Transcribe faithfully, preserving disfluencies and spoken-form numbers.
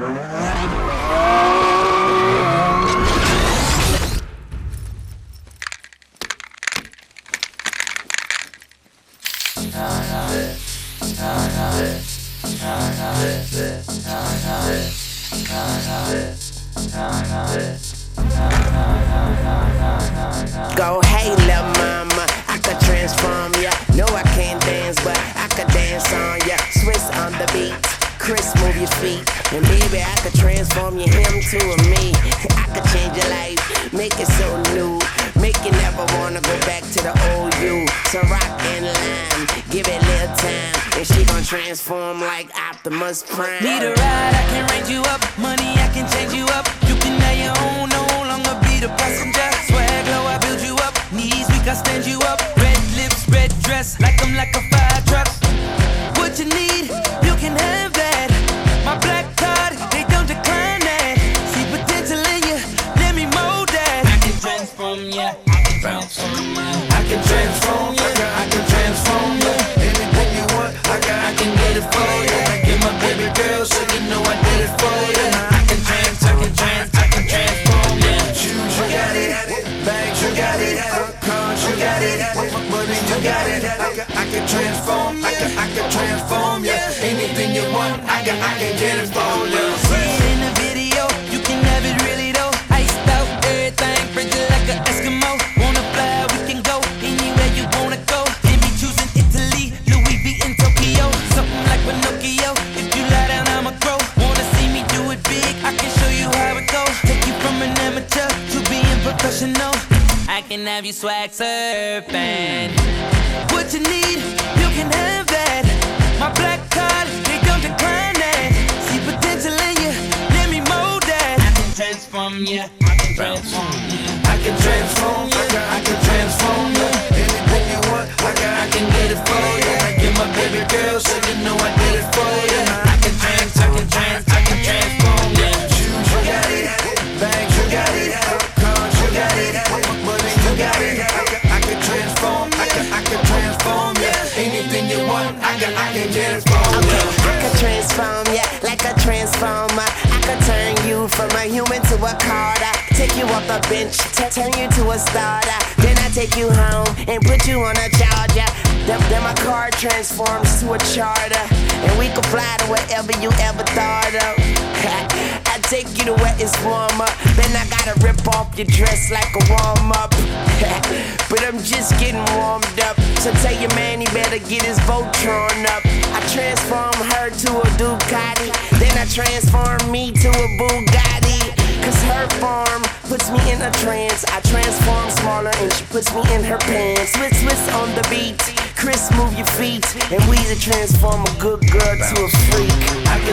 Go, hey, lil' mama, I could transform ya. No, I can't dance, but I could dance on ya. Swiss on the beat, Chris, move your feet. And baby, I could transform you, him to a me. I could change your life, make it so new. Make you never wanna go back to the old you. So rock and lime, give it a little time. And she gon' transform like Optimus Prime. Need a ride, I can range you up. Money, I can change you up. You can have your own, no longer be the passenger. Swag low, I build you up. Knees weak, I stand you up. Red lips, red dress, like I'm like a fire truck. What you need, you can have that. My black card, they don't decline that. See potential in you, let me mold that. I can transform ya, I can transform ya. I can transform ya, I can transform ya. Anything you want, I can, I can get it for ya. Get my baby girl, so you know I did it for ya. I can trans, I can trans, I can transform ya. Shoes, you got it. Bags, you got it. Cars, you got it. Money, you got it. I can, I can transform, I can, I can transform ya. Anything you want, I can, I can get it for ya. See it in the video, you can have it really though. Iced out, everything, frigid like an Eskimo. Wanna fly, we can go anywhere you wanna go. And be choosing Italy, Louis V in Tokyo. Something like Pinocchio, if you lie down, I'ma grow. Wanna see me do it big, I can show you how it goes. Take you from an amateur to being professional. I can have you swag surfing. What you need, you can have that. My black card, they don't decline that. See potential in you, let me mold that. I can transform ya, I can transform ya. I can transform ya, I can transform ya. Anything you want, I can, I can get it for ya. Get my baby girl, so you know I did it for ya. I can trans, I can trans, I can transform ya. Shoes, you got it. Bags, you got it. Cars, you got it. Money, you got it. I can, I can transform, I can, I can transform ya. Anything you want, I can, I can get it for ya. Okay, I could transform ya like a transformer. I could turn you from a human to a Carter. Take you off the bench, t- turn you to a starter. Then I take you home and put you on a charger. Then, then my car transforms to a charter, and we can fly to wherever you ever thought of. I take you to where it's warmer. Then I gotta rip off your dress like a warm up. But I'm just getting warmed up. So tell your man he better get his Voltron up. I transform her to a Ducati. Then I transform me to a Bugatti. Cause her form puts me in a trance. I transform smaller and she puts me in her pants. Swiss, Swiss on the beat. Chris, move your feet. And we to transform a good girl to a freak. I